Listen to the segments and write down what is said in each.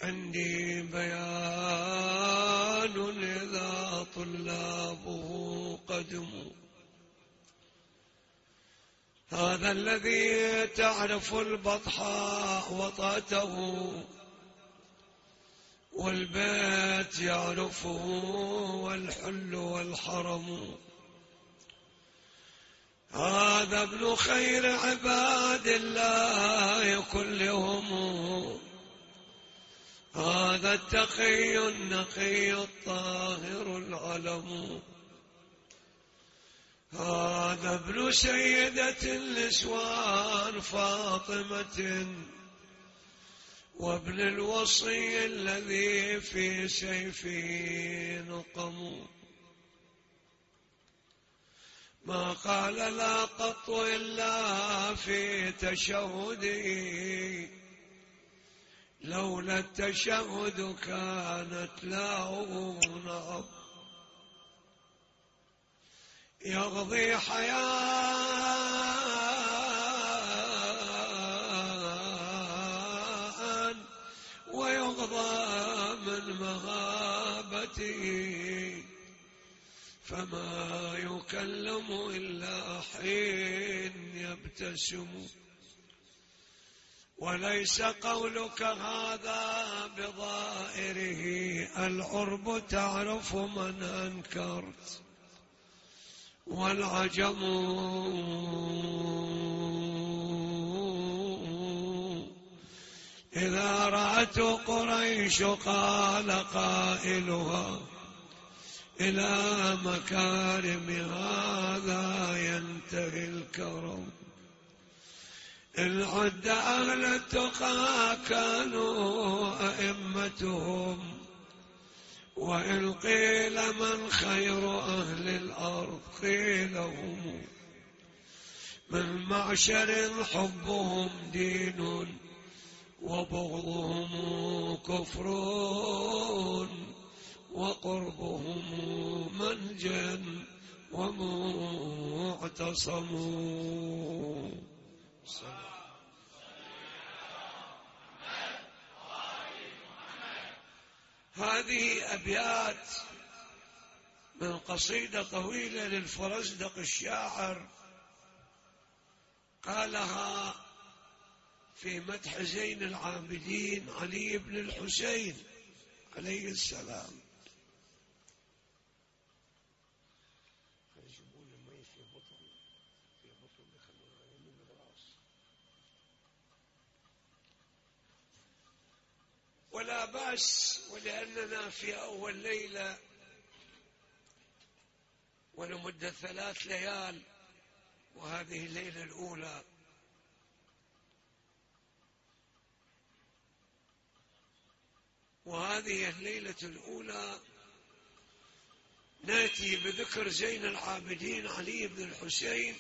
عندي بيان إذا طلابه قدموا. هذا الذي تعرف البطحاء وطأته، والبيت يعرفه والحل والحرم. هذا ابن خير عباد الله كلهم، هذا التقي النقي الطاهر العلم. هذا ابن سيدة النسوان فاطمة، وابن الوصي الذي في سيفه نقم. ما قال لا قط إلا في تشهده، لولا التشهد كانت له نعم. يقضي حياء ويقضى من مغابته، فما يكلم إلا حين يبتسم. وليس قولك هذا بظاهره، العرب تعرف من أنكرت، والعجم إذا رأت قريش قال قائلها إلى مكارم هذا ينتهي الكرم. إن عد أهل التقى كانوا أئمتهم، وإن قيل من خير أهل الأرض قيل هم. من معشر حبهم دين وبغضهم كفر، وقربهم منجا ومعتصم. هذه أبيات من قصيدة طويلة للفرزدق الشاعر، قالها في مدح زين العابدين علي بن الحسين عليه السلام. ولا بأس، ولأننا في أول ليلة ولمدة 3 ليال، وهذه الليلة الأولى، وهذه الليلة الأولى نأتي بذكر زين العابدين علي بن الحسين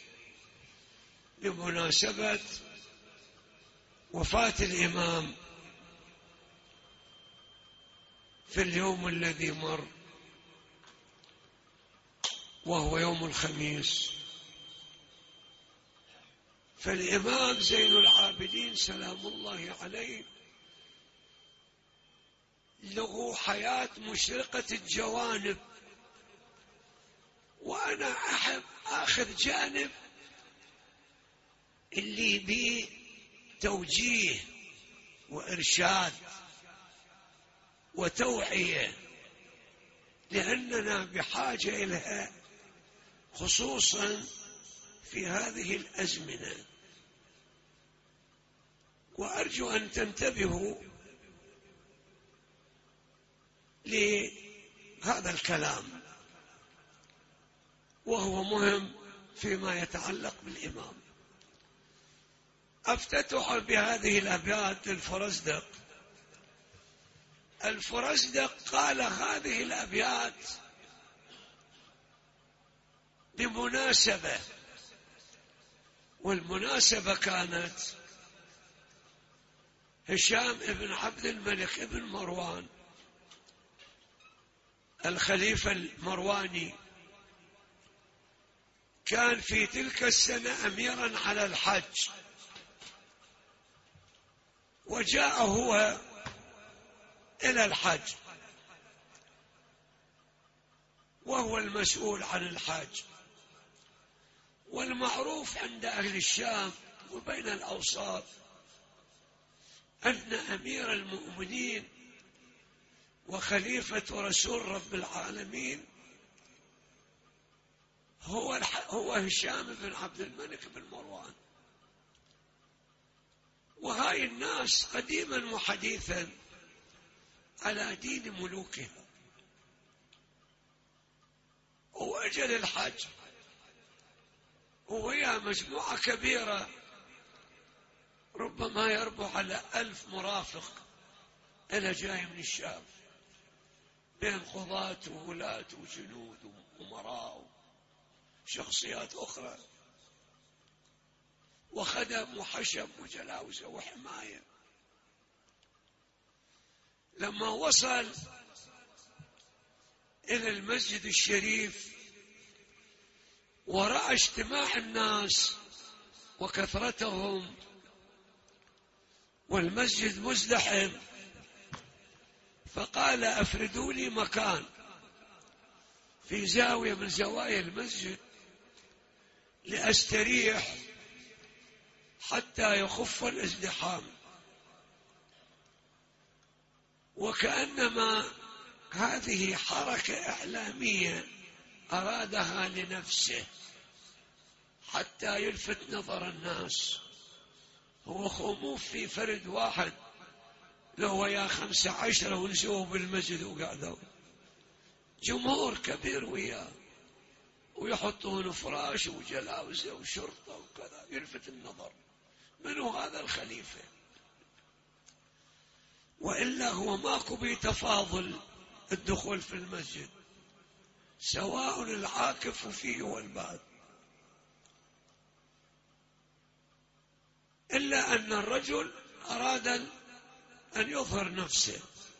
بمناسبة وفاة الإمام في اليوم الذي مر، وهو يوم الخميس. فالإمام زين العابدين سلام الله عليه له حياة مشرقة الجوانب، وأنا أحب أخذ جانب اللي بيه توجيه وإرشاد وتوعية، لأننا بحاجة إليها خصوصا في هذه الأزمنة. وأرجو أن تنتبهوا لهذا الكلام، وهو مهم فيما يتعلق بالإمام. أفتتح بهذه الأبيات للفرزدق. الفرزدق قال هذه الأبيات بمناسبة، والمناسبة كانت هشام بن عبد الملك بن مروان الخليفة المرواني كان في تلك السنة أميرا على الحج، وجاء هو إلى الحج، وهو المسؤول عن الحج. والمعروف عند أهل الشام وبين الأوساط أن أمير المؤمنين وخليفة رسول رب العالمين هو هشام بن عبد الملك بن مروان. وهاي الناس قديما وحديثا على دين ملوكها، وأجل الحج وهي مجموعة كبيرة ربما يربو على 1000 مرافق إلى جاي من الشام، بين قضاة وولاة وجنود وأمراء وشخصيات أخرى وخدم وحشم وجلاوزة وحماية. لما وصل إلى المسجد الشريف ورأى اجتماع الناس وكثرتهم والمسجد مزدحم، فقال أفردوا لي مكان في زاوية من زوايا المسجد لأستريح حتى يخف الازدحام. وكأنما هذه حركة إعلامية أرادها لنفسه حتى يلفت نظر الناس. هو خموف في فرد واحد، لو ويا 15 ونسوه بالمسجد وقعدوا جمهور كبير وياه ويحطون فراش وجلاوزة وشرطة وكذا، يلفت النظر منو هذا الخليفة. وإلا هو ماكو بتفاضل الدخول في المسجد، سواء العاكف فيه والباد، إلا أن الرجل أراد أن يظهر نفسه.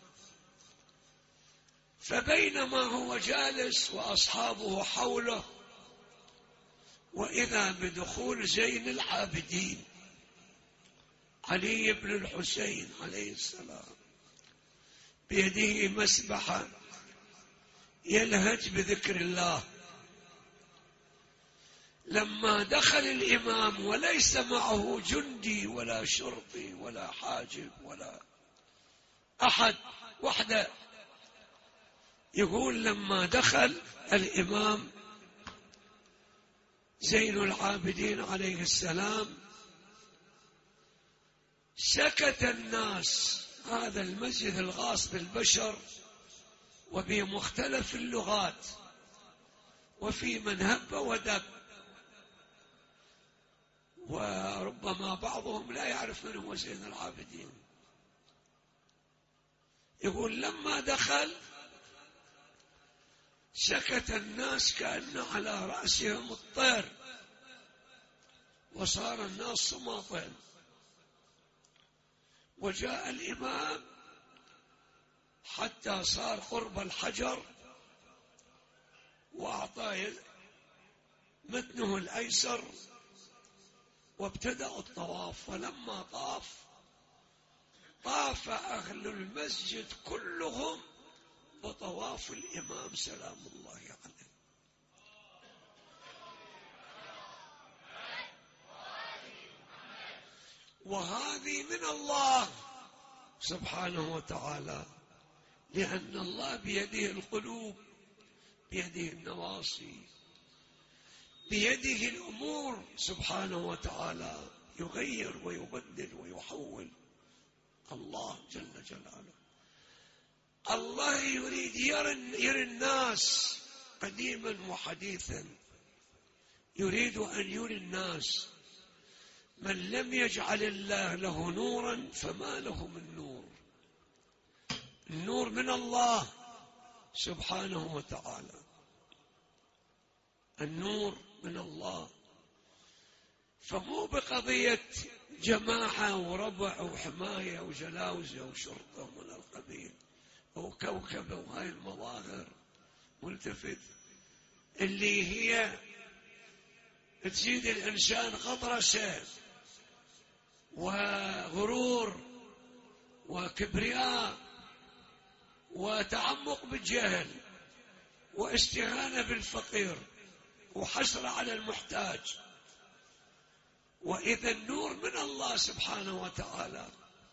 فبينما هو جالس وأصحابه حوله، وإذا بدخول زين العابدين علي بن الحسين عليه السلام بيده مسبحة يلهج بذكر الله. لما دخل الإمام وليس معه جندي ولا شرطي ولا حاجب ولا أحد، وحده، يقول لما دخل الإمام زين العابدين عليه السلام سكت الناس. هذا المسجد الغاص بالبشر وبمختلف اللغات وفي من هب ودب، وربما بعضهم لا يعرف من هو زين العابدين. يقول لما دخل سكت الناس كأن على رأسهم الطير، وصار الناس صماطين. وجاء الإمام حتى صار قرب الحجر وأعطاه متنه الأيسر وابتدأ الطواف. ولما طاف أهل المسجد كلهم بطواف الإمام سلام الله عليه. وهذه من الله سبحانه وتعالى، لأن الله بيده القلوب، بيده النواصي، بيده الأمور سبحانه وتعالى، يغير ويبدل ويحول. الله جل جلاله، الله يريد يرى الناس قديما وحديثا، يريد أن يري الناس من لم يجعل الله له نورا فما له من نور. النور من الله سبحانه وتعالى، النور من الله. فمو بقضية جماعة وربع وحماية وجلاوزة وشرطة من القبيل أو كوكب وهاي المظاهر ملتفت اللي هي تزيد الإنسان غطرسة وغرور وكبرياء وتعمق بالجهل واستهانة بالفقير وحسرة على المحتاج. وإذا النور من الله سبحانه وتعالى.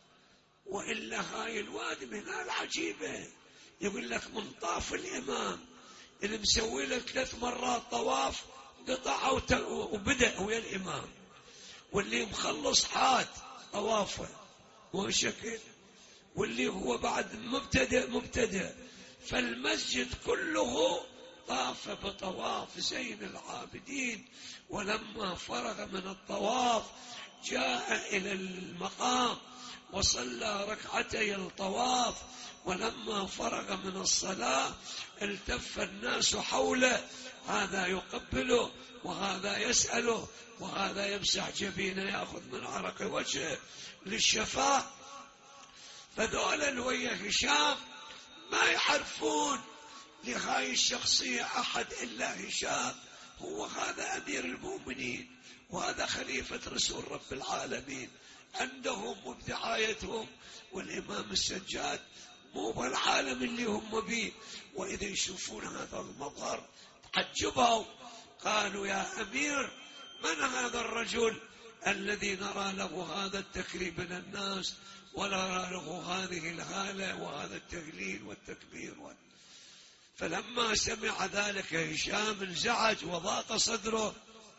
وإلا هاي الوادي من العجيبة، يقول لك من طاف الإمام اللي مسوي له 3 مرات طواف قطع وبدأ ويا الإمام، واللي مخلص حاد طوافه وشكل، واللي هو بعد مبتدئ. فالمسجد كله طاف بطواف زين العابدين. ولما فرغ من الطواف جاء إلى المقام وصلى ركعتي الطواف. ولما فرغ من الصلاة التف الناس حوله، هذا يقبله وهذا يسأله وهذا يمسح جبينه يأخذ من عرق وجهه للشفاء. فذولا الويا هشام ما يعرفون لهاي الشخصية أحد إلا هشام، هو هذا أمير المؤمنين وهذا خليفة رسول رب العالمين عندهم وبدعايتهم. والإمام السجاد مو بالعالم اللي هم به. وإذا يشوفون هذا المظهر تعجبوا، قالوا يا أمير من هذا الرجل الذي نرى له هذا التكريم من الناس ونرى له هذه الهالة وهذا التهليل والتكبير. فلما سمع ذلك هشام انزعج وضاق صدره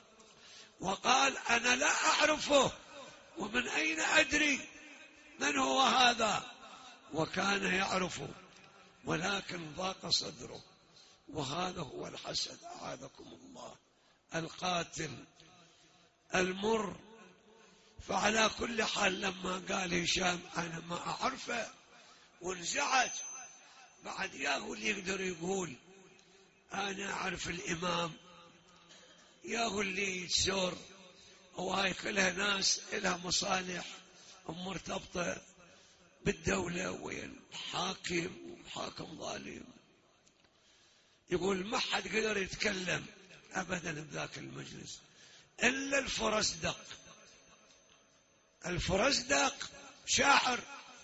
وقال أنا لا أعرفه ومن أين أدري من هو هذا. وكان يعرفه ولكن ضاق صدره. وهذا هو الحسد، أعاذكم الله، القاتل المر. فعلى كل حال لما قال هشام أنا ما أعرفه وانزعج، بعد ياهو اللي يقدر يقول أنا أعرف الإمام، ياهو اللي يتزور. وهاي كلها ناس لها مصالح مرتبطة بالدولة والحاكم وحاكم ظالم. يقول ما حد قدر يتكلم أبدا بذاك المجلس إلا الفرزدق. الفرزدق شاعر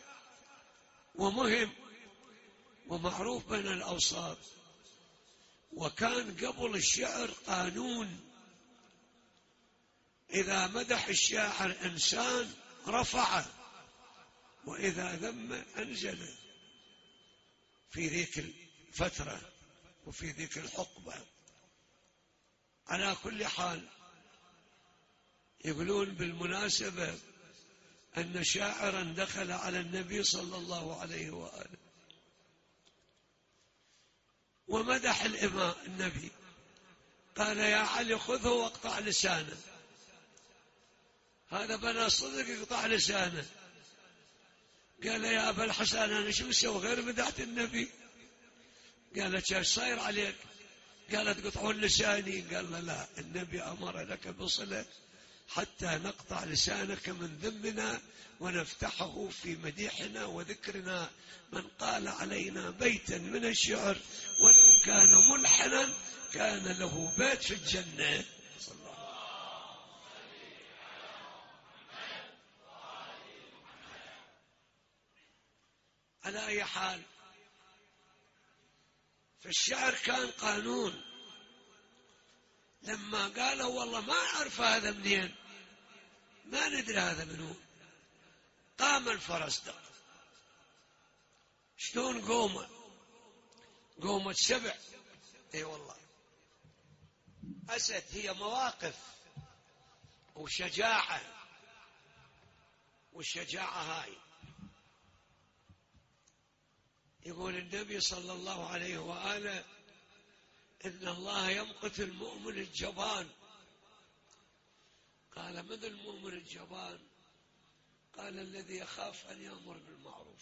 ومهم ومعروف بين الأوساط، وكان قبل الشعر قانون، إذا مدح الشاعر إنسان رفعه وإذا ذم أنزله في ذيك الفترة وفي ذيك الحقبة. على كل حال يقولون بالمناسبة أن شاعرا دخل على النبي صلى الله عليه وآله ومدح الإمام النبي، قال يا علي خذه واقطع لسانه. هذا بنا صدق يقطع لسانه. قال يا أبا الحسن أنا شو مسوي غير مدحت النبي؟ قالت ايش صاير عليك؟ قالت قطعون لساني. قال لا، النبي أمر لك بصلة حتى نقطع لسانك من ذمنا ونفتحه في مديحنا وذكرنا. من قال علينا بيتا من الشعر ولو كان ملحنا كان له بيت في الجنة. على أي حال، فالشعر كان قانون. لما قالوا والله ما أعرف هذا منين، ما ندري هذا منو، قام الفرزدق. شلون قومة 7؟ اي والله أسد، هي مواقف وشجاعة. والشجاعة هاي يقول النبي صلى الله عليه وآله إن الله يمقت المؤمن الجبان. قال من المؤمن الجبان؟ قال الذي يخاف أن يأمر بالمعروف.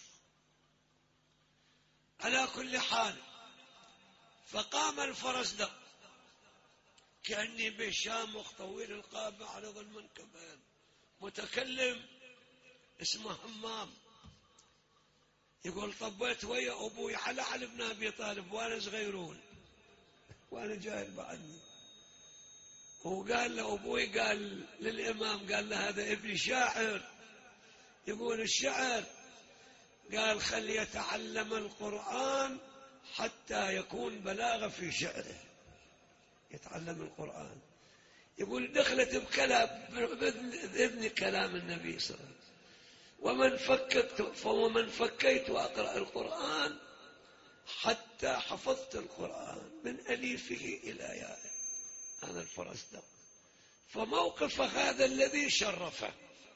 على كل حال فقام الفرزدق كأني بشامخ طويل القامة عرض المنكبين، متكلم اسمه همام. يقول طبيت ويا أبوي على بن أبي طالب وأنا صغيرون وأنا جاهل بعدني. وقال له أبوي، قال للإمام، قال له هذا ابني شاعر. يقول الشعر قال خل يتعلم القرآن حتى يكون بلاغة في شعره، يتعلم القرآن. يقول دخلت بكلام بإذن كلام النبي صلى الله عليه وسلم، ومن فكيت أقرأ القرآن حتى حفظت القرآن من أليفه إلى يائه. هذا الفرزدق. فموقف هذا الذي شرفه،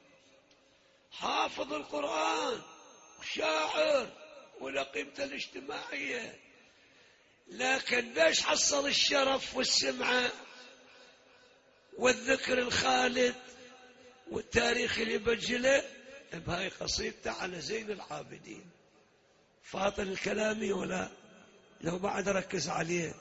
حافظ القرآن وشاعر ولا قيمته الاجتماعية، لكن ليش حصل الشرف والسمعة والذكر الخالد والتاريخ اللي بجله؟ بهاي قصيدته على زين العابدين. فاطن الكلامي ولا لو بعد ركز عليه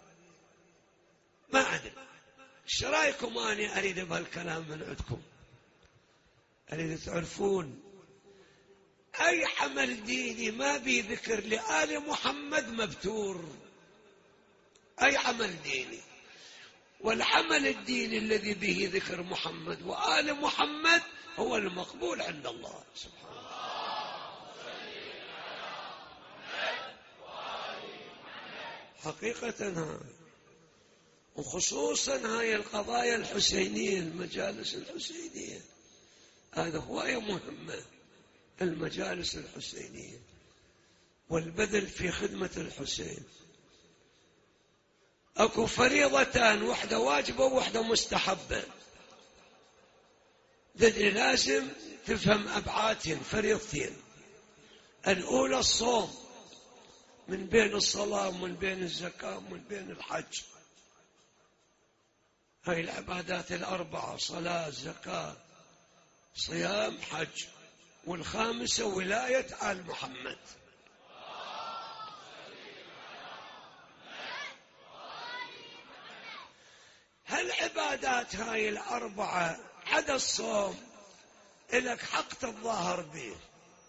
ما أدري. ايش رايكم؟ أنا أريد بهالكلام من عندكم، أريد تعرفون أي عمل ديني ما بي ذكر لآل محمد مبتور، أي عمل ديني. والعمل الديني الذي به ذكر محمد وآل محمد هو المقبول عند الله سبحانه. حقيقة هاي، وخصوصا هاي القضايا الحسينية، المجالس الحسينية، هذا هواية مهمة، المجالس الحسينية والبذل في خدمة الحسين. اكو فريضتان، واحدة واجبة وواحدة مستحبة. لازم تفهم أبعادهن، فريضتين. الأولى الصوم، من بين الصلاة ومن بين الزكاة ومن بين الحج. هاي العبادات الأربعة، صلاة زكاة صيام حج. والخامسة ولاية آل محمد. هالعبادات هاي الأربعة عدا الصوم إلك حق تتظاهر به،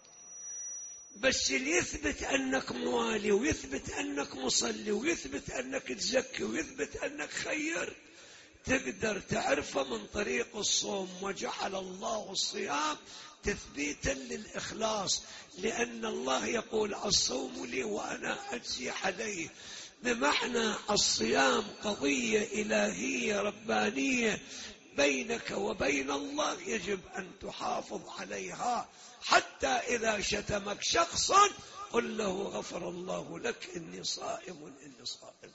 بس اللي يثبت أنك موالي ويثبت أنك مصلي ويثبت أنك تزكي ويثبت أنك خير تقدر تعرفه من طريق الصوم. وجعل الله الصيام تثبيتا للإخلاص، لأن الله يقول الصوم لي وأنا أجزي عليه، بمعنى الصيام قضية إلهية ربانية بينك وبين الله، يجب أن تحافظ عليها. حتى إذا شتمك شخص قل له غفر الله لك إني صائم إني صائم.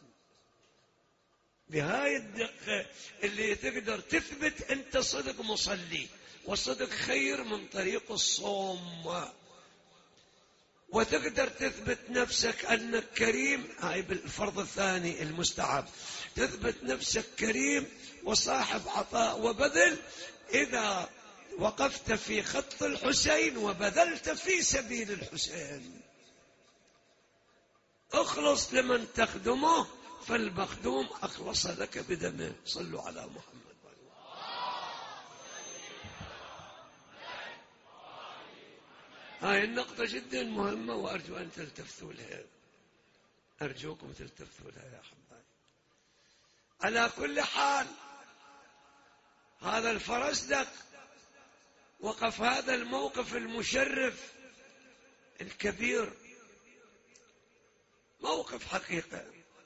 بهاي الدقة اللي تقدر تثبت أنت صدق مصلي وصدق خير من طريق الصوم، وتقدر تثبت نفسك أنك كريم. هاي بالفرض الثاني المستحب، تثبت نفسك كريم وصاحب عطاء وبذل إذا وقفت في خط الحسين وبذلت في سبيل الحسين. اخلص لمن تخدمه فالمخدوم أخلص لك بدمه. صلوا على محمد. هاي النقطة جدا مهمة وأرجو أن تلتفتوا لها، أرجوكم تلتفتوا لها يا حبايبي. على كل حال هذا الفرزدق وقف هذا الموقف المشرف الكبير، موقف حقيقة.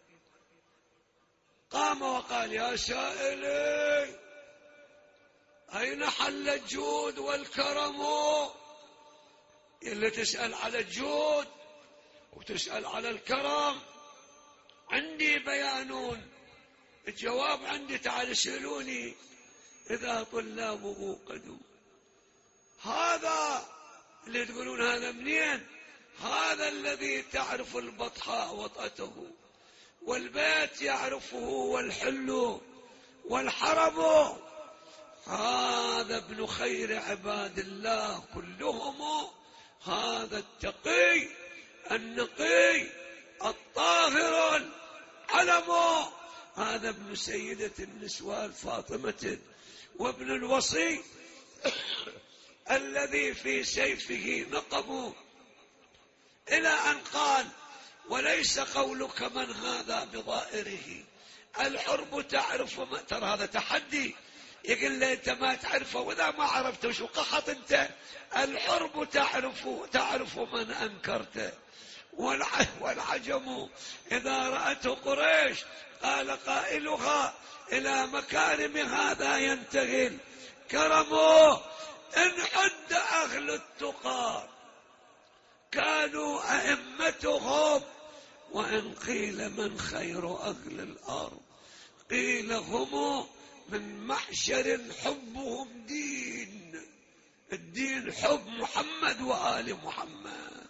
قام وقال يا سائلي أين حل الجود والكرم؟ اللي تسأل على الجود وتسأل على الكرم عندي بيانون، الجواب عندي، تعال اسألوني إذا طلابه قدوا. هذا اللي تقولون هذا منين؟ هذا الذي تعرف البطحاء وطأته والبيت يعرفه والحل والحرم، هذا ابن خير عباد الله كلهم، هذا التقي النقي الطاهر العلم، هذا ابن سيدة النسوان فاطمة وابن الوصي الذي في سيفه نقب، إلى أن قال وليس قولك من هذا بظائره الحرب تعرف. ترى هذا تحدي، يقول له أنت ما تعرفه، وإذا ما عرفته شو قحط أنت؟ الحرب تعرف من أنكرته. والعجم إذا رأته قريش قال قائلها إلى مكارم هذا ينتهي كرمه. إن عد أهل التقى كانوا أئمتهم، وإن قيل من خير أهل الأرض قيل هم من محشر حبهم دين. الدين حب محمد وآل محمد.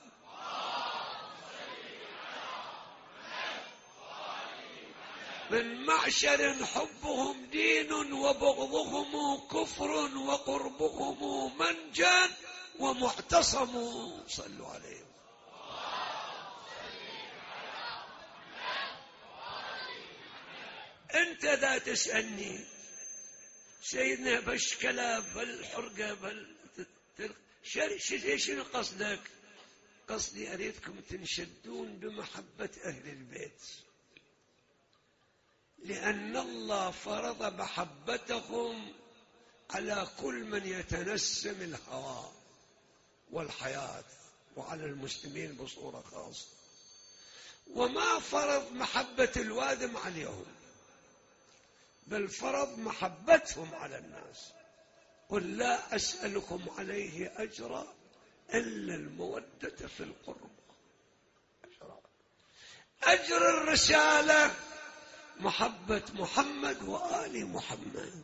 من معشر حبهم دين وبغضهم كفر وقربهم منجا ومعتصم. صلوا عليه. انت ذا تسألني سيدنا بشكلة بالحرقة شنو قصدك؟ قصدي أريدكم تنشدون بمحبة أهل البيت، لأن الله فرض محبتهم على كل من يتنسم الهوى والحياة، وعلى المسلمين بصورة خاصة، وما فرض محبة الوادم عليهم، بل فرض محبتهم على الناس. قل لا أسألكم عليه أجرا إلا المودة في القرب. أجر الرسالة محبة محمد وآل محمد.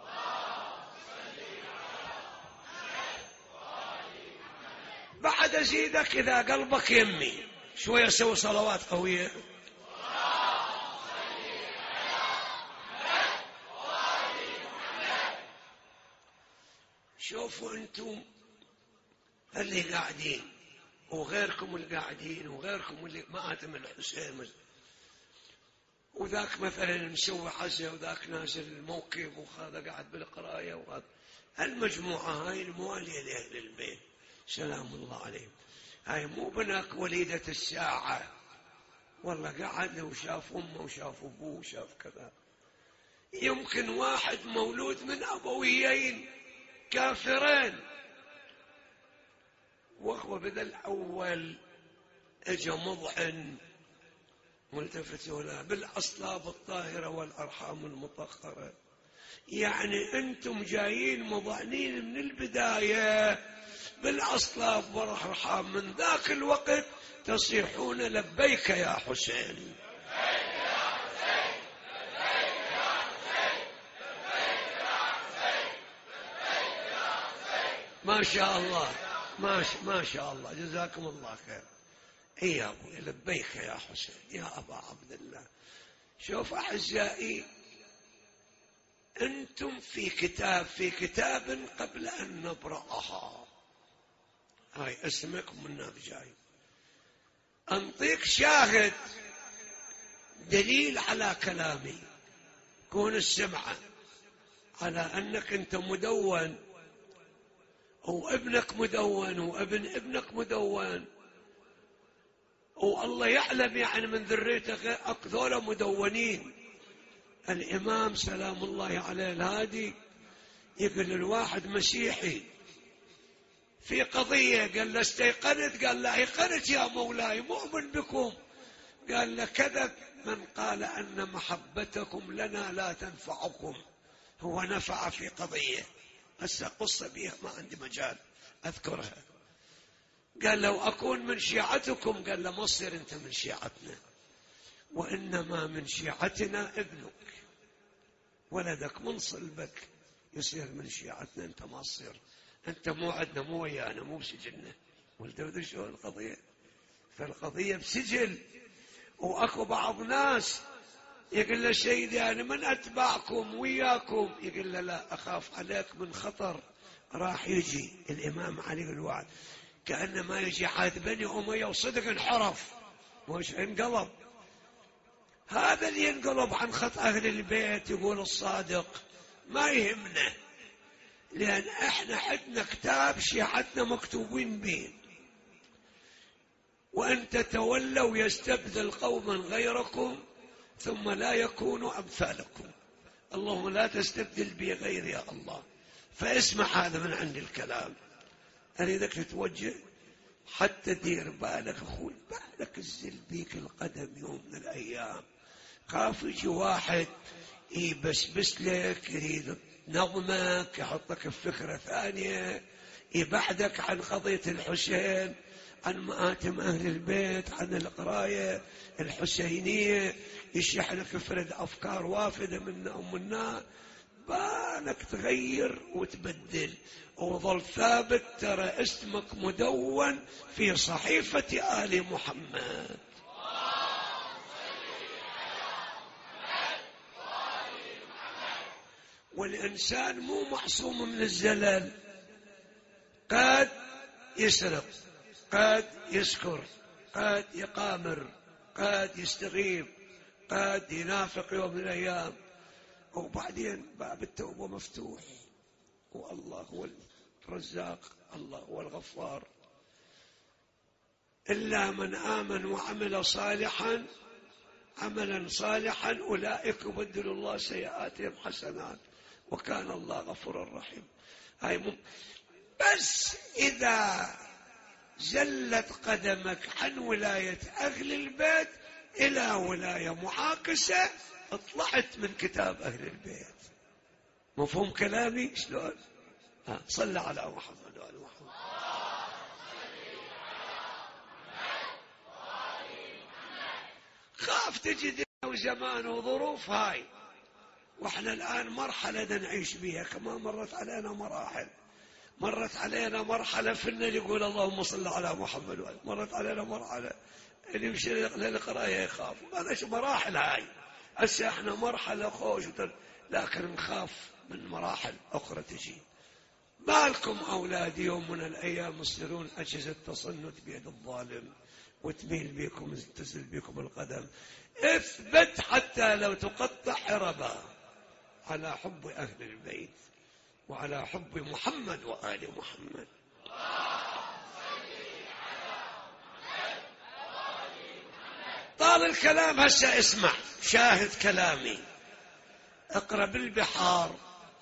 بعد أزيدك إذا قلبك يمي شوية سوي صلوات قوية. شوفوا أنتم اللي قاعدين وغيركم اللي قاعدين وغيركم اللي مآتم الحسين، وذاك مثلا مسوي عزة وذاك نازل الموكب وهذا قاعد بالقراية، وهذا المجموعة هاي الموالية لأهل البيت سلام الله عليهم. هاي مو بناك وليدة الساعة، والله قعد وشاف أمه وشاف أبوه وشاف كذا. يمكن واحد مولود من أبويين كافرين، وهو بدأ الأول اجى مضعن ملتفت ولا بالأصلاب الطاهرة والأرحام المطهرة. يعني أنتم جايين مضعنين من البداية بالأصلاب والأرحام، من ذاك الوقت تصيحون لبيك يا حسين. ما شاء الله ما شاء الله، جزاكم الله خير. اي يا ابوي لبيك يا حسين يا ابا عبد الله. شوف اعزائي، انتم في كتاب قبل ان نبرأها، هاي اسمك من جاي، انطيك شاهد دليل على كلامي، كون السمعة على انك انت مدون وابنك مدون وابن ابنك مدون، والله يعلم يعني من ذريتك أكثر مدونين. الإمام سلام الله عليه الهادي يقول الواحد مسيحي في قضية، قال له استيقنت؟ قال له ايقنت يا مولاي مؤمن بكم. قال له كذب من قال أن محبتكم لنا لا تنفعكم، هو نفع في قضية هسه قصة بيها ما عندي مجال أذكرها. قال لو أكون من شيعتكم، قال له ما تصير أنت من شيعتنا، وإنما من شيعتنا ابنك، ولدك من صلبك يصير من شيعتنا، أنت ما تصير، أنت مو عندنا مو ويانا مو بسجلنا. قلت شو القضية؟ فالقضية بسجل. وأكو بعض ناس يقول له سيدي أنا من أتباعكم وياكم، يقول له لا أخاف عليك من خطر راح يجي الإمام علي الوعد، كأنما يجي عاد بني أمية وصدق انحرف مش انقلب. هذا اللي ينقلب عن خط أهل البيت يقول الصادق ما يهمنا، لأن احنا عندنا كتاب شيعتنا مكتوبين به، وأن تتولوا يستبدل قوما غيركم ثم لا يكونوا أمثالكم. اللهم لا تستبدل بي غير يا الله. فاسمع هذا من عند الكلام، أريدك تتوجه حتى دير بالك أخوي، بالك تزل بيك القدم يوم من الأيام، خاف يجي واحد يبسبس لك، يريد نظمك، يحطك في فكرة ثانية، يبعدك عن قضية الحسين، عن مآتم أهل البيت، عن القراية الحسينية، يشحنك فرد أفكار وافدة منا ومنا. بالك تغير وتبدل، وظل ثابت ترى اسمك مدون في صحيفة آل محمد. والإنسان مو معصوم من الزلل، قد يسرق، قد يسكر، قد يقامر، قد يستغيب، قد ينافق يوم من الأيام، وبعدين باب التوبة مفتوح، والله هو الرزاق، الله هو الغفار. إلا من آمن وعمل صالحا، عملا صالحا، أولئك يبدل الله سيئاتهم حسنات وكان الله غفورا رحيم. بس إذا زلت قدمك عن ولاية أهل البيت إلى ولاية معاكسة، اطلعت من كتاب أهل البيت. مفهوم كلامي شلون؟ صلى على محمد وآل محمد. خاف تجد زمان وظروف هاي، واحنا الآن مرحلة نعيش بها، كما مرت علينا مراحل. مرت علينا مرحلة في الليل يقول اللهم صل على محمد وآل، مرت علينا مرحلة اللي يمشي للقراية يخاف. هذا مراحل هاي. هسه احنا مرحلة خوش، لكن نخاف من مراحل أخرى تجي. بالكم أولادي يوم من الأيام يصيرون أجهزة تصنت بيد الظالم، وتميل بكم، تزل بكم القدم. اثبت حتى لو تقطع حربا على حب أهل البيت وعلى حب محمد وآل محمد. طال الكلام، هسه اسمع، شاهد كلامي. اقرأ بالبحار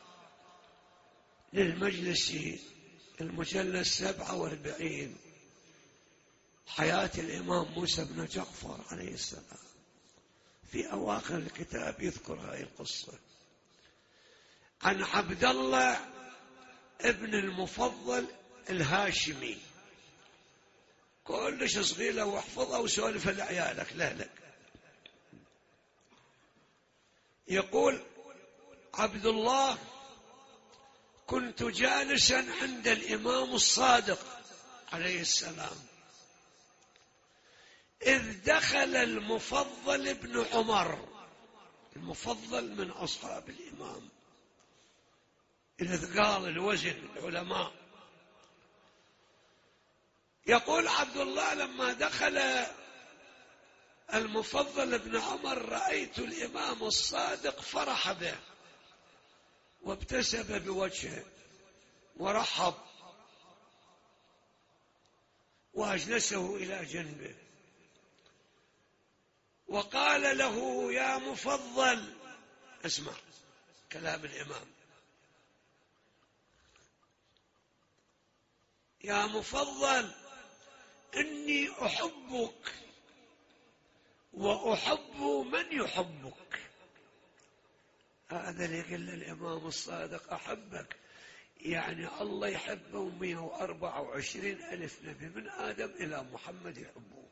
للمجلس المجلد 47، حياة الإمام موسى بن جعفر عليه السلام. في أواخر الكتاب يذكر هذه القصة عن عبد الله ابن المفضل الهاشمي. كلش صغيرة واحفظها وسولفها لعيالك، لا لك. يقول عبد الله: كنت جالسا عند الإمام الصادق عليه السلام، إذ دخل المفضل بن عمر. المفضل من أصحاب الإمام، الإثقال، الوزن، العلماء. يقول عبد الله: لما دخل المفضل بن عمر رأيت الإمام الصادق فرح به وابتسم بوجهه ورحب وأجلسه إلى جنبه وقال له: يا مفضل، اسمع كلام الإمام، يا مفضل، إني أحبك وأحب من يحبك. هذا اللي قال الإمام الصادق: أحبك، يعني الله يحبه 124,000 نبي من آدم إلى محمد يحبه.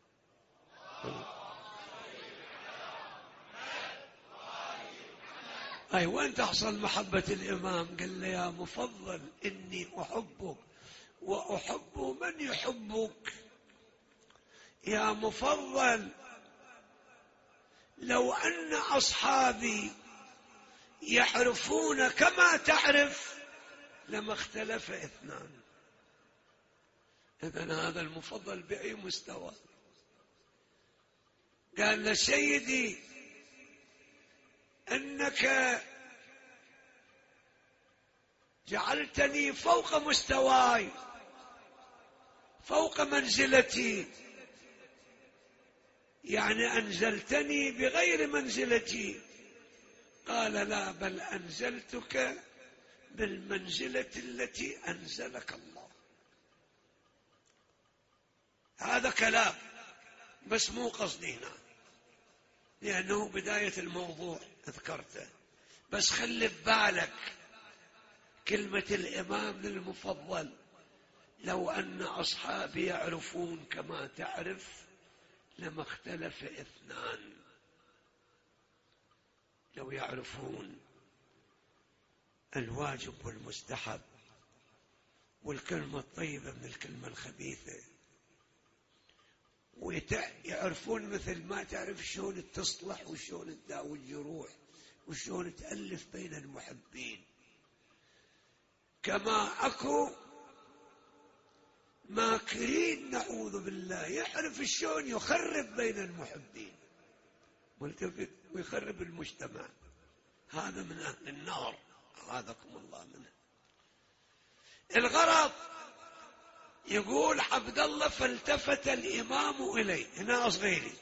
أي وين تحصل محبة الإمام؟ قال له: يا مفضل، إني أحبك وأحب من يحبك. يا مفضل، لو أن أصحابي يعرفون كما تعرف لما اختلف اثنان. إذن هذا المفضل بأي مستوى؟ قال له: سيدي، أنك جعلتني فوق مستواي، فوق منزلتي، يعني أنزلتني بغير منزلتي، قال لا، بل أنزلتك بالمنزلة التي أنزلك الله. هذا كلام بس مو قصدي هنا، لأنه بداية الموضوع ذكرته. بس خلي ببالك كلمة الإمام المفضل: لو أن أصحابي يعرفون كما تعرف لما اختلف اثنان. لو يعرفون الواجب والمستحب والكلمة الطيبة من الكلمة الخبيثة، ويعرفون مثل ما تعرف شلون تصلح وشلون تداوي الجروح وشلون تألف بين المحبين، كما أكو ماكرين نعوذ بالله يعرف شلون يخرب بين المحبين ويخرب المجتمع. هذا من أهل النار، أعاذكم الله منه. الغرض يقول عبد الله: فالتفت الإمام إليه، هنا صغيري،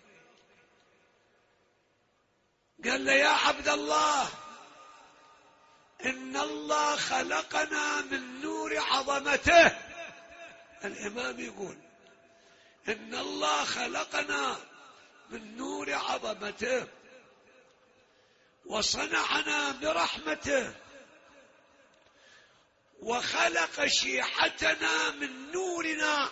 قال له: يا عبد الله، إن الله خلقنا من نور عظمته. الإمام يقول: إن الله خلقنا من نور عظمته وصنعنا برحمته وخلق شيعتنا من نورنا،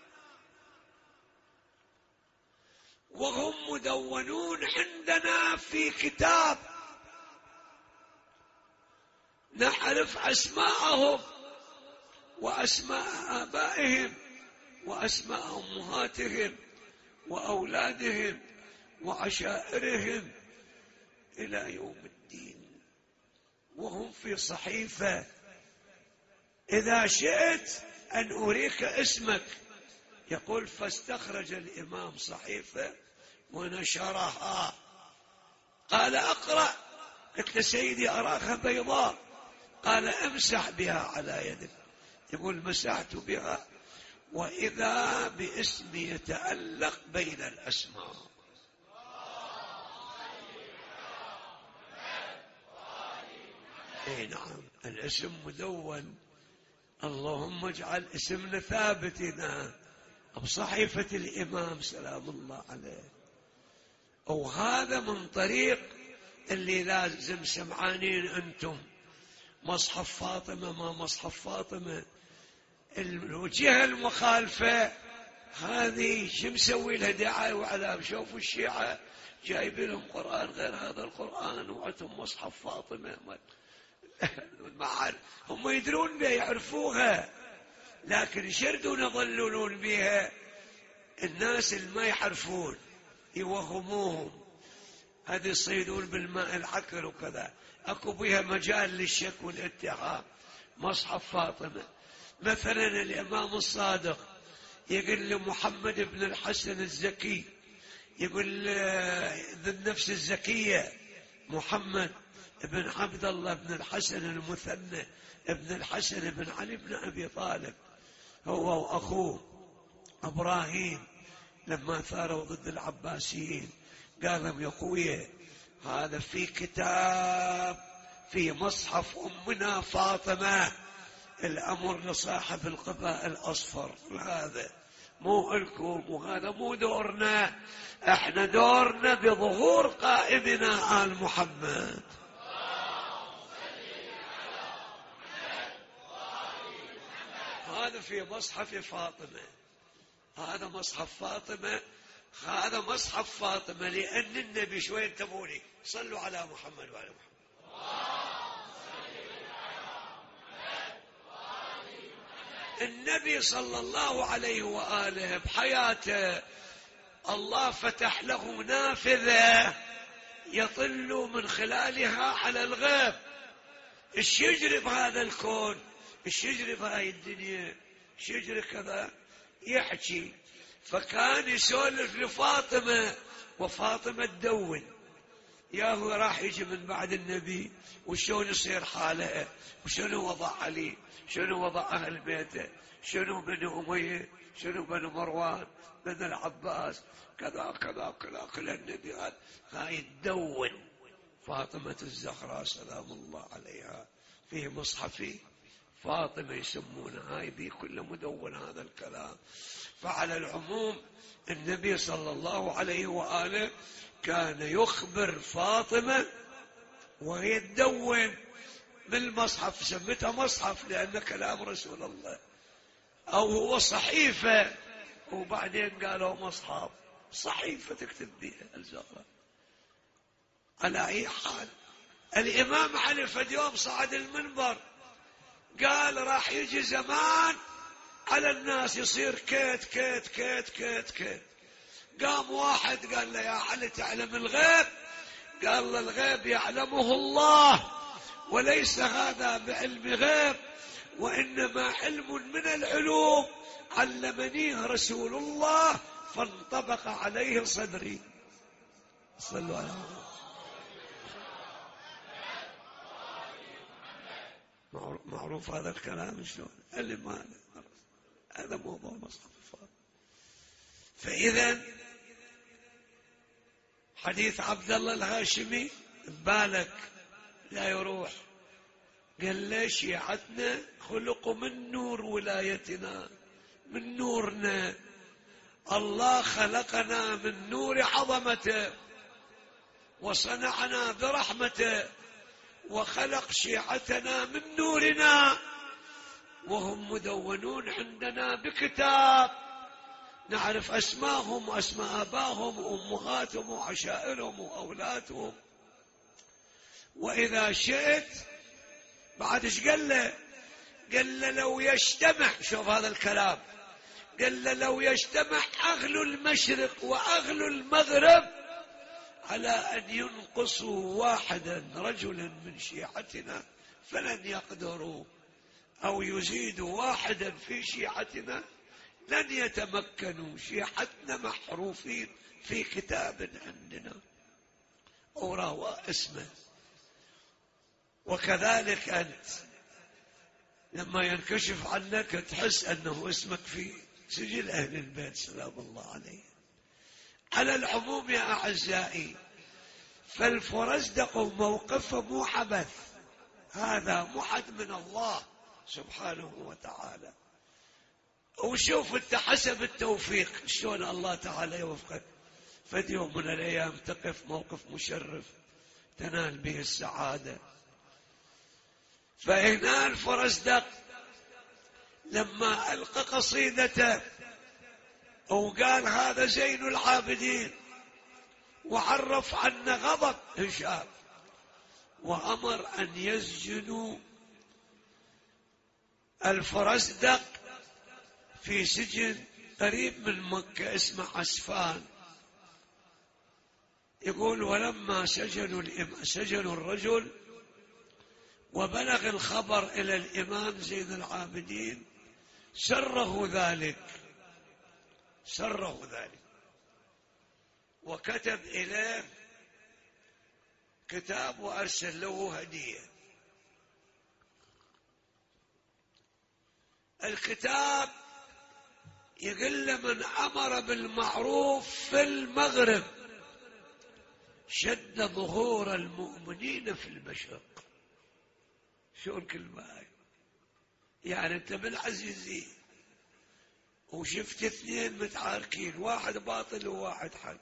وهم مدونون عندنا في كتاب نعرف أسماءهم وأسماء آبائهم وأسماء أمهاتهم وأولادهم وعشائرهم إلى يوم الدين، وهم في صحيفة. إذا شئت أن أريك اسمك. يقول: فاستخرج الإمام صحيفة ونشرها. قال: أقرأ. قلت له: سيدي أراها بيضاء. قال: امسح بها على يدك. يقول: مسحت بها وإذا باسم يتألق بين الأسماء. اي نعم، الاسم مدون. اللهم اجعل اسمنا ثابتنا بصحيفة الإمام سلام الله عليه. وهذا من طريق اللي لازم سمعانين أنتم. مصحف فاطمة ما مصحف فاطمة، الوجهة المخالفة هذه شو مسوي لها دعاية وعلام؟ شوفوا الشيعة جايب لهم قرآن غير هذا القرآن وعندهم مصحف فاطمة. هم يدرون بها يعرفوها، لكن يشردون يضللون بها الناس اللي ما يعرفون، يوهموهم. هذه يصيدون بالماء العكر وكذا. اكو بها مجال للشك والاتهام. مصحف فاطمة مثلا الإمام الصادق يقول لمحمد بن الحسن الزكي، يقول ذي النفس الزكية محمد بن عبد الله بن الحسن المثنى ابن الحسن بن علي بن أبي طالب، هو وأخوه إبراهيم لما ثاروا ضد العباسيين، قال لهم: يا أخويا، هذا في كتاب في مصحف أمنا فاطمة، الأمر لصاحب القباء الأصفر، هذا مو لكم وهذا مو دورنا، احنا دورنا بظهور قائدنا آل محمد. هذا في مصحف فاطمة، هذا مصحف فاطمة، هذا مصحف فاطمة لأن النبي شوي انتبهوني، صلوا على محمد وعلى محمد. النبي صلى الله عليه وآله بحياته الله فتح له نافذة يطل من خلالها على الغيب. ايش يجري بهذا الكون، ايش يجري بهاي الدنيا، ايش يجري كذا، يحكي. فكان يسولف لفاطمة وفاطمة تدون، يا هو راح يجي من بعد النبي وشون يصير حاله، وشنو وضع علي، شنو وضع أهل بيته، شنو بنو أمية، شنو بنو مروان، بنو العباس، كذا كذا كذا كل النبي هاي تدون. فاطمة الزهراء سلام الله عليها، فيه مصحف فاطمة يسمونها، هاي ذي كل مدون هذا الكلام. فعلى العموم النبي صلى الله عليه وآله كان يخبر فاطمة وهي تدون بالمصحف، سمتها مصحف لأن كلام رسول الله، أو هو صحيفة وبعدين قالوا مصحف، صحيفة تكتب بها الزهراء. على أي حال الإمام علي فد يوم صعد المنبر قال راح يجي زمان على الناس يصير كيت كيت كيت كيت كيت. قام واحد قال له يا علي تعلم الغيب؟ قال له الغيب يعلمه الله، وليس هذا بعلم غيب، وإنما علم من العلوم علمنيه رسول الله فانطبق عليه صدري. صلوا على محمد. معروف هذا الكلام شلون؟ اللي ما هذا موضوع مصحف الفاضل. فإذا حديث عبد الله الهاشمي بالك لا يروح، قال ليش شيعتنا خلقوا من نور ولايتنا، من نورنا، الله خلقنا من نور عظمته وصنعنا برحمته، وخلق شيعتنا من نورنا، وهم مدونون عندنا بكتاب نعرف أسماءهم وأسماء آبائهم وأمهاتهم وعشائرهم وأولادهم. وإذا شئت بعد ايش قال له؟ قال له لو يجتمع، شوف هذا الكلام، قال له لو يجتمع أهل المشرق وأهل المغرب على أن ينقصوا واحدا رجلا من شيعتنا فلن يقدروا، أو يزيدوا واحدا في شيعتنا لن يتمكنوا. شيعتنا محروفين في كتاب عندنا أوراه اسمه. وكذلك أنت لما ينكشف عنك تحس أنه اسمك في سجل أهل البيت سلام الله عليه. على العموم يا أعزائي، فالفرزدق موقفه مو عبث، هذا محد من الله سبحانه وتعالى. وشوف انت حسب التوفيق شلون الله تعالى يوفقك، فد يوم من الأيام تقف موقف مشرف تنال به السعادة. فهنا الفرزدق لما ألقى قصيدته وقال هذا زين العابدين وعرف عنا غضب هشام، وأمر أن يسجنوا الفرزدق في سجن قريب من مكة اسمه عسفان. يقول ولما سجنوا الرجل وبلغ الخبر إلى الإمام زين العابدين سره ذلك وكتب إليه كتاب وأرسل له هدية. الكتاب يقول من أمر بالمعروف في المغرب شد ظهور المؤمنين في المشرق. شو الكلمة هاي؟ يعني انت بالعزيزية وشفت اثنين متعاركين، واحد باطل وواحد حق،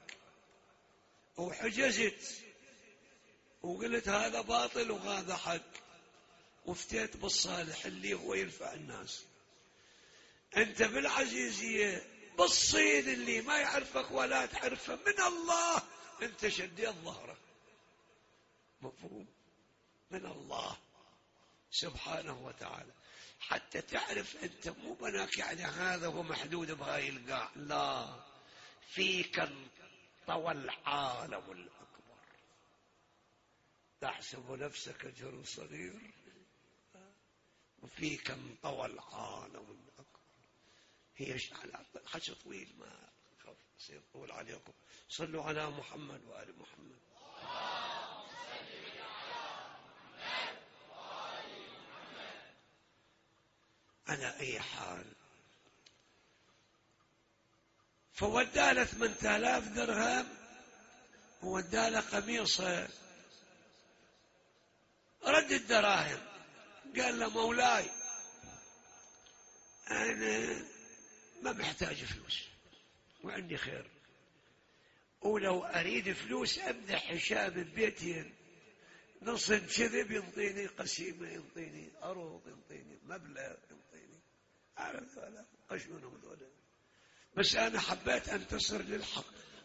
وحجزت وقلت هذا باطل وهذا حق، وفتيت بالصالح اللي هو ينفع الناس. انت بالعزيزية بالصين اللي ما يعرفك ولا تعرفه من الله، انت شديت ظهره. مفهوم؟ من الله سبحانه وتعالى، حتى تعرف انت مو بناك يعني هذا هو محدود بهاي القاع، لا، فيك انطوى العالم الأكبر، تحسب نفسك جرم صغير وفيك انطوى العالم الأكبر. هي حكي طويل ما يصير طول عليكم. صلوا على محمد وآل محمد. على أي حال، فوداله 8000 درهم ووداله قميصه رد الدراهم. قال له مولاي أنا ما محتاج فلوس وعندي خير، ولو أريد فلوس أمدح هشام ببيتين، نص كذب ينطيني، قسيمة ينطيني، أروض ينطيني، مبلغ ينطيني، أعرف ولا أشمنهم ذولا، بس أنا حبيت أنتصر للحق،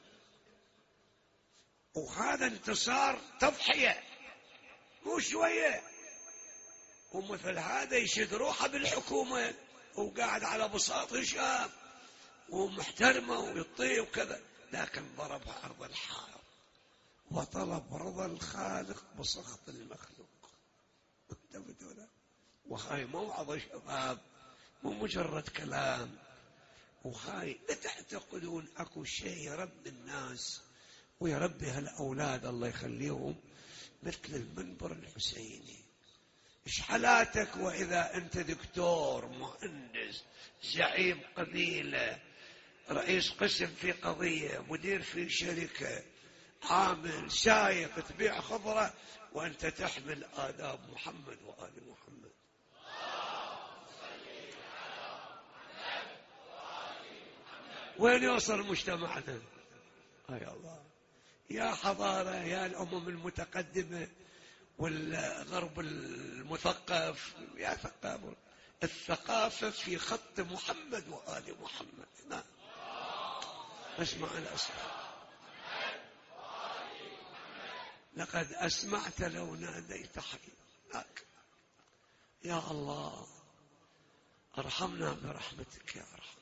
وهذا انتصار تضحية مو شوية. ومثل هذا يشد روحه بالحكومة وقاعد على بساط هشام ومحترمة ويطيب وكذا، لكن ضربها أرض الحائط وطلب رضا الخالق بسخط المخلوق. وهاي موعظة شباب، مو مجرد كلام. وهاي لا تعتقدون اكو شيء يربي الناس ويربي هالأولاد الله يخليهم مثل المنبر الحسيني. إيش حالاتك وإذا أنت دكتور، مهندس، زعيم قبيلة، رئيس قسم في قضية، مدير في شركة، عامل، سايق، تبيع خضرة، وأنت تحمل آداب محمد وآل محمد. وين يوصل مجتمعنا؟ يا الله، يا حضارة، يا الأمم المتقدمة والغرب المثقف، يا ثقافة، الثقافة في خط محمد وآل محمد. نعم، اسمع الأسماء. لقد أسمعت لو ناديت حي. يا الله ارحمنا برحمتك يا أرحم.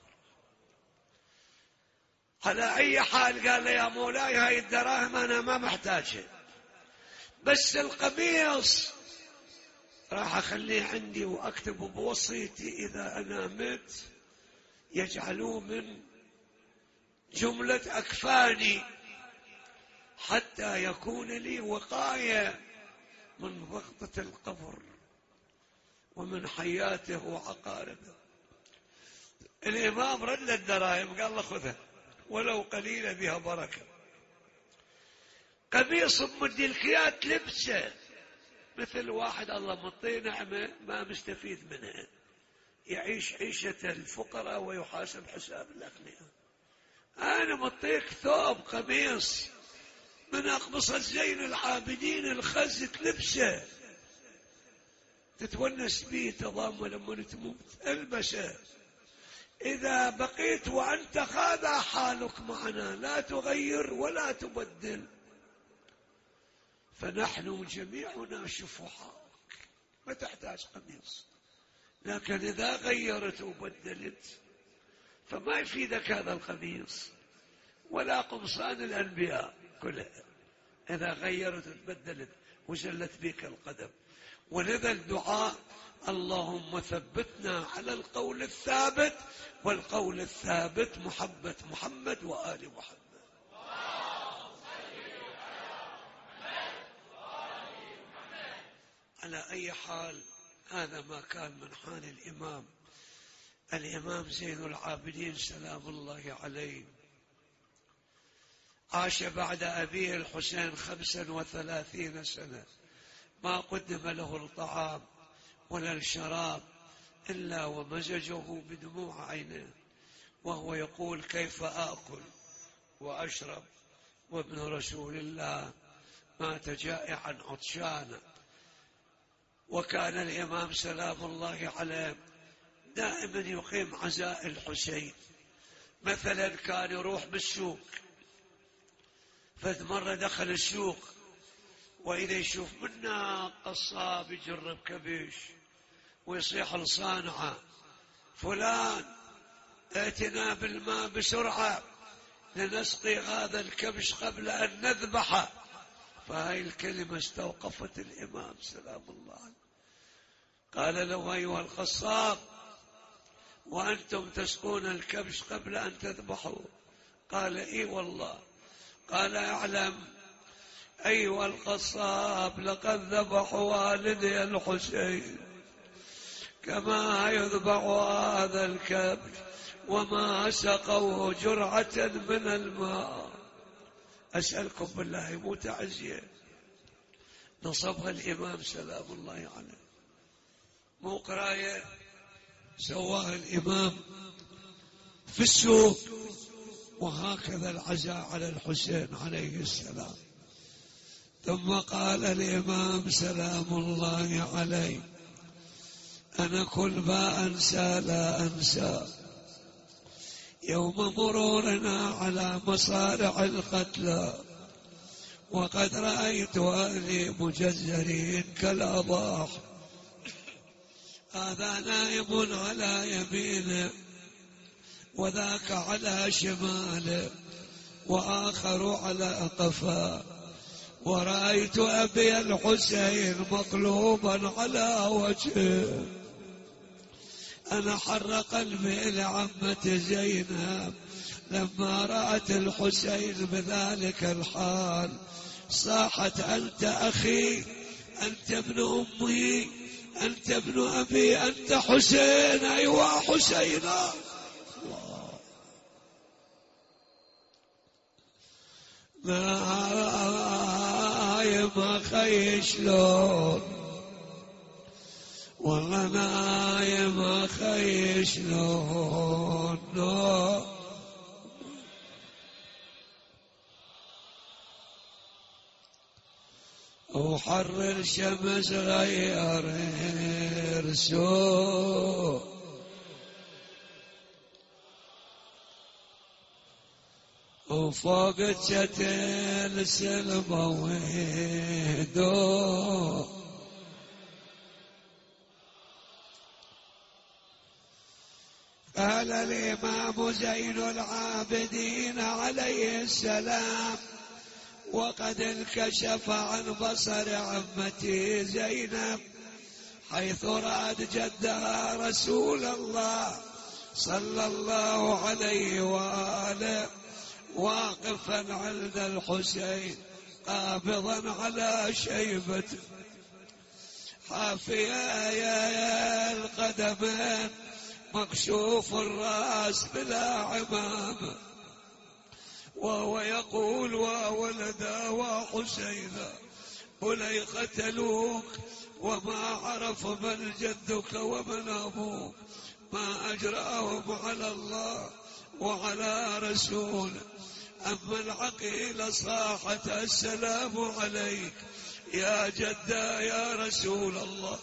على أي حال قال له يا مولاي هاي الدراهم أنا ما محتاجها، بس القميص راح أخليه عندي وأكتب بوصيتي إذا أنا مت يجعلوه من جملة أكفاني حتى يكون لي وقاية من ضغطة القبر ومن حياته وعقاربه. الإمام رد الدراهم قال له خذها ولو قليلة بها بركة. قميص بمد الكيات لبسه مثل واحد الله مطيه نعمة ما مستفيد منها، يعيش عيشة الفقراء ويحاسب حساب الأغنياء. أنا مطيك ثوب قميص من أقمصة زين العابدين الخزك لبسه تتونس به تضام لما تموت البسه. إذا بقيت وأنت هذا حالك معنا لا تغير ولا تبدل فنحن جميعنا شفعاء، ما تحتاج قميص. لكن إذا غيرت وبدلت فما يفيدك هذا القميص ولا قمصان الأنبياء كلها إذا غيرت وتبدلت وزلت بك القدم. ولذا الدعاء اللهم ثبتنا على القول الثابت، والقول الثابت محبة محمد وآل محمد. على أي حال هذا ما كان من حال الإمام زين العابدين سلام الله عليه. عاش بعد أبيه الحسين 35 سنة ما قدم له الطعام ولا الشراب إلا ومزجه بدموع عينه، وهو يقول كيف آكل وأشرب وابن رسول الله مات جائعا عطشانا. وكان الإمام سلام الله عليه دائما يقيم عزاء الحسين. مثلا كان يروح بالسوق، فمرة دخل السوق وإذا يشوف منا قصاب يجرب كبش ويصيح لصانعه فلان ائتنا بالماء بسرعة لنسقي هذا الكبش قبل أن نذبحه. فهاي الكلمة استوقفت الإمام سلام الله عليه. قال له أيها القصاب وأنتم تسقون الكبش قبل أن تذبحوا؟ قال إي والله. قال اعلم أيها القصاب لقد ذبحوا والدي الحسين كما يذبح هذا الكبش وما سقوه جرعة من الماء. أسألكم بالله مو تعزية نصبها الإمام سلام الله عليه، مو قراية، سواها الإمام في السوق. وهكذا العزاء على الحسين عليه السلام. ثم قال الإمام سلام الله عليه: أنا كل ما أنسى لا أنسى يوم مرورنا على مصارع القتلى، وقد رأيت أهلي مجزرين كالأضاح، هذا نائم على يمينه وذاك على شماله وآخر على قفاه، ورأيت أبي الحسين مقلوبا على وجهه. أنا حر قلبي لعمة زينب لما رأت الحسين بذلك الحال، صاحت: أنت أخي، أنت ابن أمي، أنت ابن أبي، أنت حسين، أيوة حسينا. نايم أخي شلون، والله نايم أخي شلون، وحر الشمس غير رسوم، وفوق الشتل سلمى وهدوء. قال الإمام زين العابدين عليه السلام: وقد انكشف عن بصر عمتي زينب حيث رأت جدها رسول الله صلى الله عليه وآله واقفا عند الحسين قابضا على شيبته، حافيا القدمين، مكشوف الرأس بلا عمامة، وهو يقول: وولدا وحسينا أولي قتلوك وما عرف من جدك ومن أبوك، ما أجرأهم على الله وعلى رسوله. أما العقيل صاحت: السلام عليك يا جدا يا رسول الله،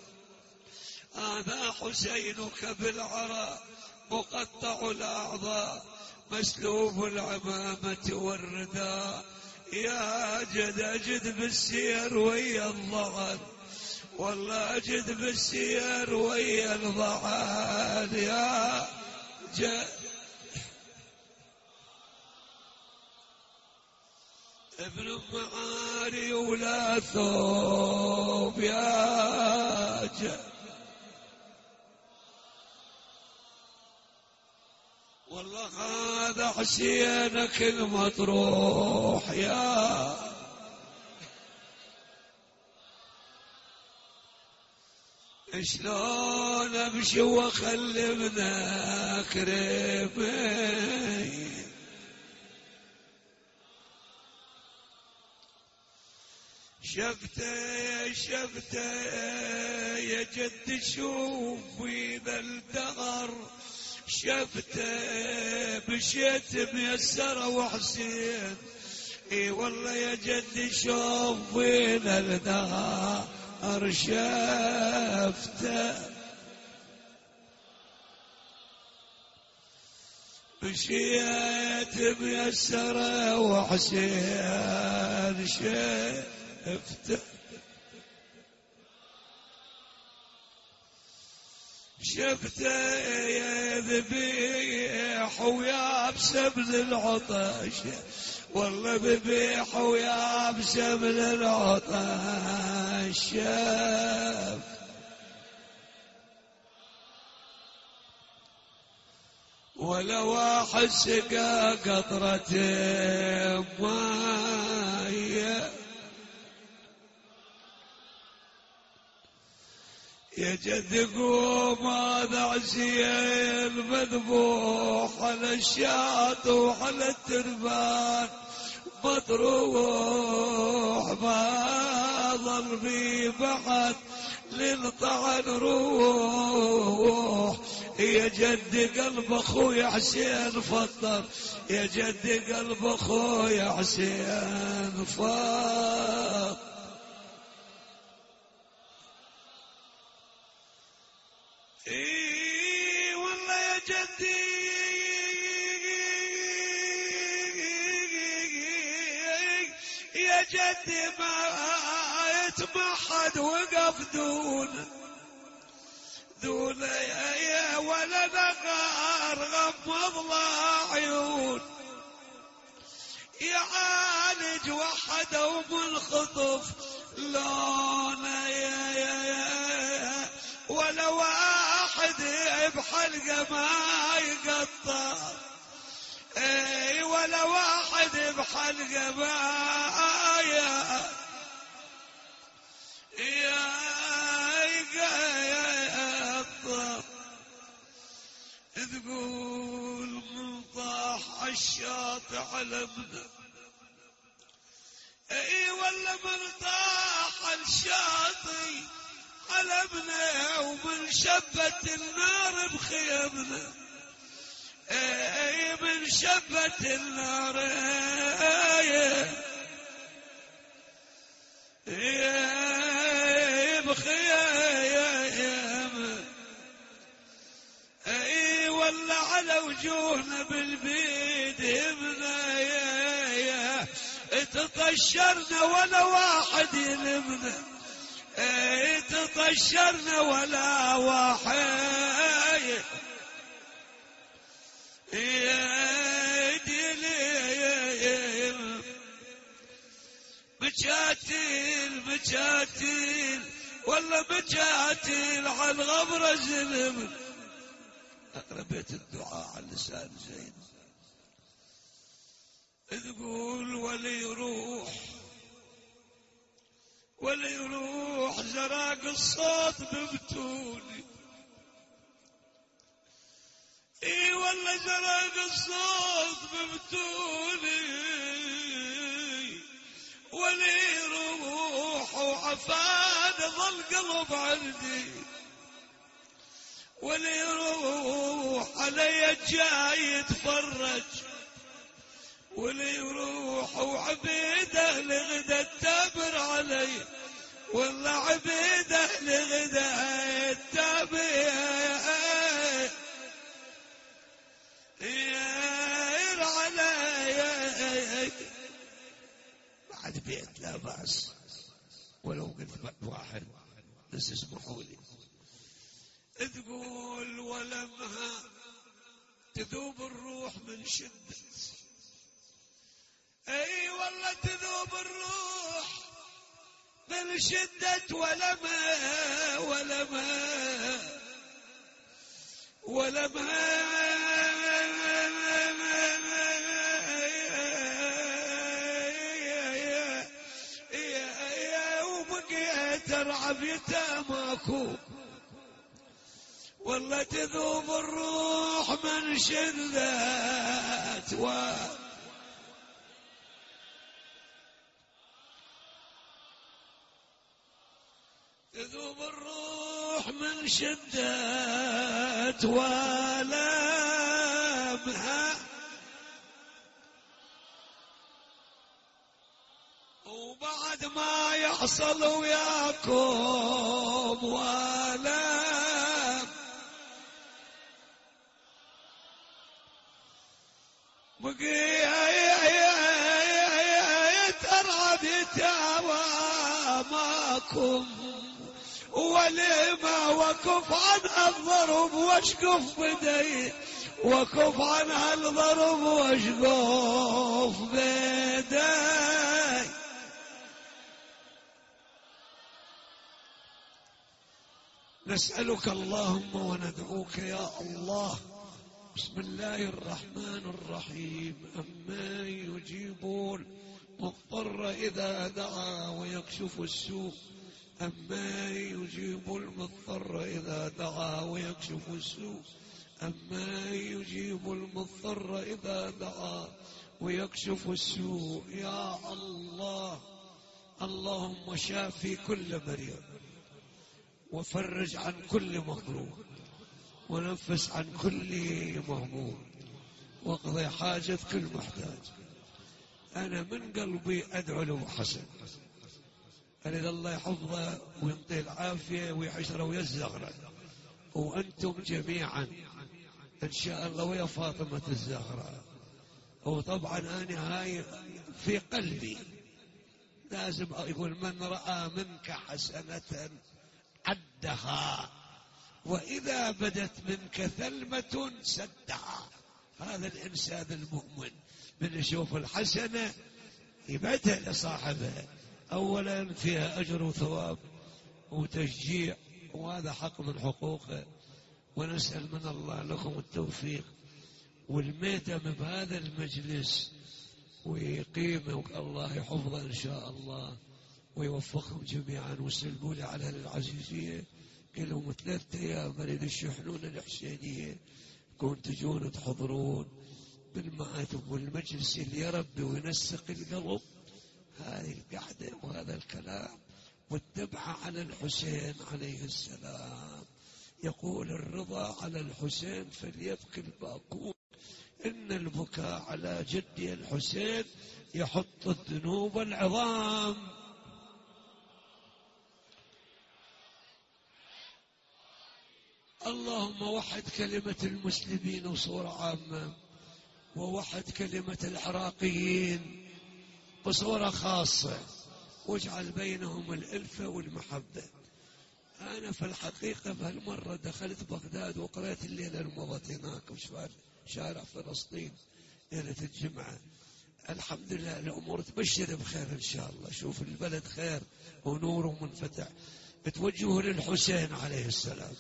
هذا حسينك بالعراء مقطع الأعضاء مسلوب العمامة والرداء، يا جد أجد بالسير ويا الضعن، والله أجد بالسير ويا الضعن، يا جد ابن معاري ولا ثوب، يا جد والله هذا حسينك المطروح، يا شلون امشي واخلي ابنك ريبي، شفته يا جد شوف ذا الدهر، شفته مشيت ميسر وحسين، اي والله يا جد شوف وين الدهر، شفته مشيت ميسر وحسين، شفته يا ذبيح ويابس من العطش، والله ذبيح ويابس من العطش، ولا واحد سقى قطرة ماء، يا جد قوم هذا عزيل مذبوح على الشاط وعلى التربان، مطروح ما ظل بي بعد للطعن روح. يا جد قلب اخوي حسين فطر، يا جد قلب اخوي حسين فطر. اي والله يا جدي يا جدي ما يتمحد وقف دون يا ولا نغار غمض له عيون. يعالج وحده وبالخطف لونه يا ولا واحد بحلقه ما يقطع. اي ولا واحد بحلقه ما يقطع. تقول من طاح الشاطئ علمنا. اي والله من طاح الشاطئ علمنا ومن شبت النار بخيمنا. اي من شبت النار بخيم. اي والله على وجوهنا بالبيد همنا يا تطشرنا ولا واحد يلمنا. اي تطشرنا ولا واحد مجاتيل والله مجاتيل على الغبرة زلم. ربيت الدعاء على لسان زين. تقول ولا يروح زراق الصوت ببتوني. اي والله زراق الصوت ببتوني. ولا يروح وعفان ظل قلب عندي. ولا يروح علي جاي يتفرج. ولا يروح وعبيده لغدا التابر علي. والله عبيده لغدا التابر علي. بعد بيت لا بأس ولو قلت واحد بس اسمحوا لي. تقول ولمها تذوب الروح من شدة. اي والله تذوب الروح من شدة ولمها وبقيت ارعب يتاماكو. والله تذوب الروح من شدة تذوب الروح من شدة ولمها. وبعد ما يحصل وياكم ولم بقيت ارعب يتاماكم. ولما وقف عنها الضرب واشقف بدي. وقف عنها الضرب واشقف بدي. نسألك اللهم وندعوك يا الله. بسم الله الرحمن الرحيم. أمن يجيبون المضطر إذا دعا ويكشف السوء. أمن يجيب المضطر إذا دعا ويكشف السوء. أمن يجيب المضطر إذا دعا ويكشف السوء. يا الله اللهم شافي كل مريض، وفرج عن كل مكروه، ونفس عن كل مهموم، واقضي حاجة كل محتاج. أنا من قلبي أدعو له حسن، أريد الله يحفظه ويعطيه العافية ويحشره ويزغره، وأنتم جميعا إن شاء الله ويا فاطمة الزهراء. وطبعا أنا هاي في قلبي لازم يقول من رأى منك حسنة عدها، وإذا بدت منك ثلمة سدها. هذا الإنسان المؤمن من يشوف الحسنة يبعدها لصاحبها، أولا فيها أجر وثواب وتشجيع، وهذا حق من حقوقه. ونسأل من الله لكم التوفيق والميتم بهذا المجلس، ويقيمه الله يحفظه إن شاء الله ويوفقهم جميعا. وسلموا لي على العزيزية كلهم 3 أيام أريد يشحنون الحسينية، كون تجون تحضرون بالمآتم والمجلس اللي يربي وينسق القلب. هذه القعدة وهذا الكلام والذبحة على الحسين عليه السلام. يقول الرضا على الحسين فليبكي الباكون، إن البكاء على جدي الحسين يحط الذنوب العظام. اللهم وحد كلمة المسلمين بصورة عامة، ووحد كلمة العراقيين بصورة خاصة، واجعل بينهم الألفة والمحبة. أنا في الحقيقة بهالمرة دخلت بغداد وقرأت الليلة المضت هناك شارع فلسطين ليلة الجمعة. الحمد لله الأمور تبشر بخير إن شاء الله. شوف البلد خير ونور ومنفتح. بتوجهوا للحسين عليه السلام.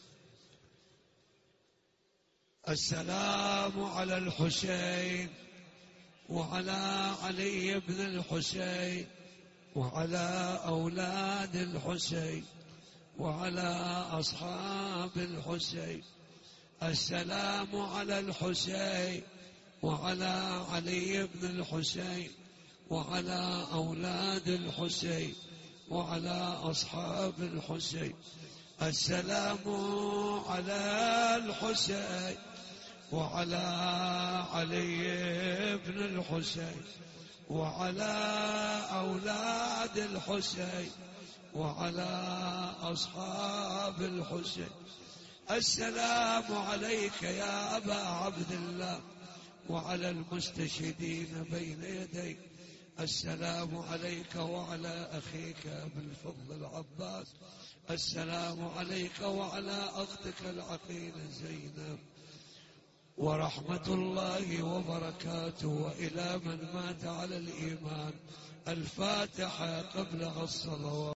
السلام على الحسين وعلى علي بن الحسين وعلى أولاد الحسين وعلى أصحاب الحسين. السلام على الحسين وعلى علي بن الحسين وعلى أولاد الحسين وعلى أصحاب الحسين. السلام على الحسين وعلى علي بن الحسين وعلى أولاد الحسين وعلى أصحاب الحسين. السلام عليك يا أبا عبد الله وعلى المستشهدين بين يديك. السلام عليك وعلى أخيك بالفضل العباس. السلام عليك وعلى أختك العقيلة زينب، ورحمة الله وبركاته. وإلى من مات على الإيمان. الفاتحة قبل الصلوات.